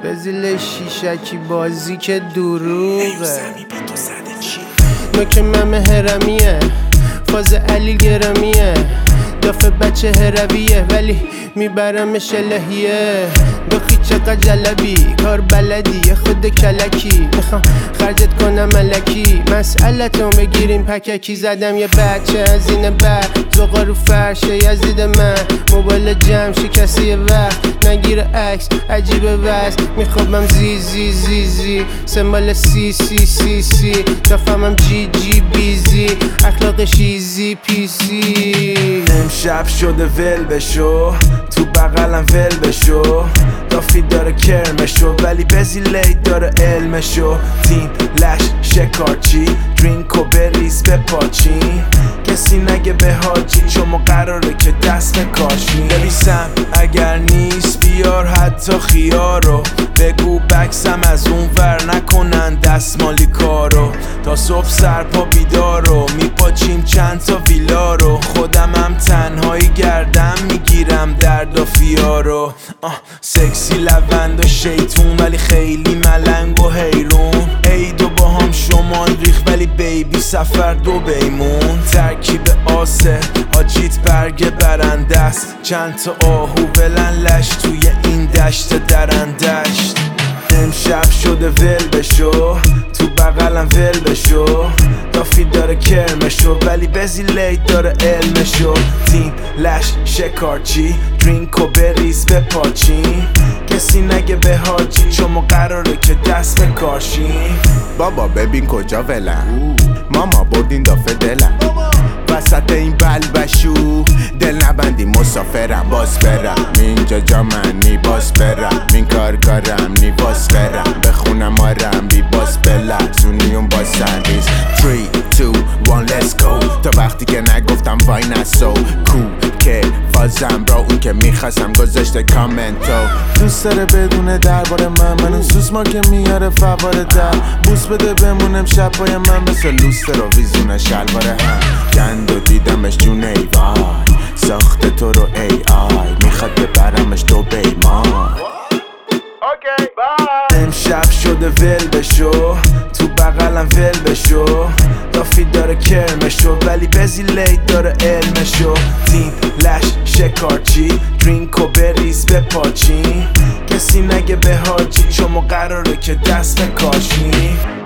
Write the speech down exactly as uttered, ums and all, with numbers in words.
بزیل شیشکی بازی که دروغه نوک ممه هرمیه فاز علی گرمیه دافه بچه هرویه ولی میبرمش الهیه دخی چقدر جلبی کار بلدی یه خود کلکی میخوام خرجت کنم ملکی مسئلتون بگیریم پککی زدم یه بچه از این بر زغا رو فرشه یزید من موبایل جمع شکستی وقت نگیره عکس عجیبه وز میخوابم زی زی زی زی سمبال سی سی سی سی تفهمم جی جی بیزی اخلاقش ایزی پی سی امشب شده ول بشو تو بغلم ول بشو دافی داره کرمشو ولی بزی لیت داره علمشو تیم لش شکارچی درینک و بریز به پاچین کسی نگه به حاجی چون قراره که دست کاشی بریسم اگر نیست بیار حتی خیارو بگو بکسم از اون ور نکنن دستمالی کارو تا صبح سرپا بیدارو میپاچیم چند تا ویلا رو خودم هم تنهایی گردم میگیرم درد و فیارو سکسی لوند و شیطون ولی خیلی ملنگ و حیرون عیدو با هم شمال ریخ ولی بیبی سفر دو بیمون ترکیب آسه آجیت برگ برنده است چند تا آهو بلن لش توی این دشت درندشت امشب شده ول بشو تو بغلم ول بشو دافی داره کرمشو ولی بزی لیت داره علمشو تیم لش شکارچی درینک و بریز به پاچین کسی نگه به حاجی چون قراره که دست کاشیم بابا ببین کجا ولم ماما بردین دافه دلم وسط این بلبشو دل نبندی مسافرم باز برم اینجا جا من نی باز برم این کار کارم نی باز برم بخونم آرم بی باز بلرزونی اون باز سنریز three two one let's go تا وقتی که نگفتم وای نسو کو که فازم را اون که میخواستم گذاشته کامنتو دوست داره بدونه درباره من منو سوسما که میاره فواره در بوس بده بمونم شب پای من مثل لوستر و ویزونه شلواره هم گند و دیدمش جون ای وای ساخته تو رو ای آی میخواد ببرمش تو بیمان امشب شده ول بشو تو بغلم ول بشو دافی داره کرمشو ولی بزی لیت داره علمشو تیم لش شکارچی درینک و بریز به پاچین کسی نگه به حاجی چون قراره که دست کاشیم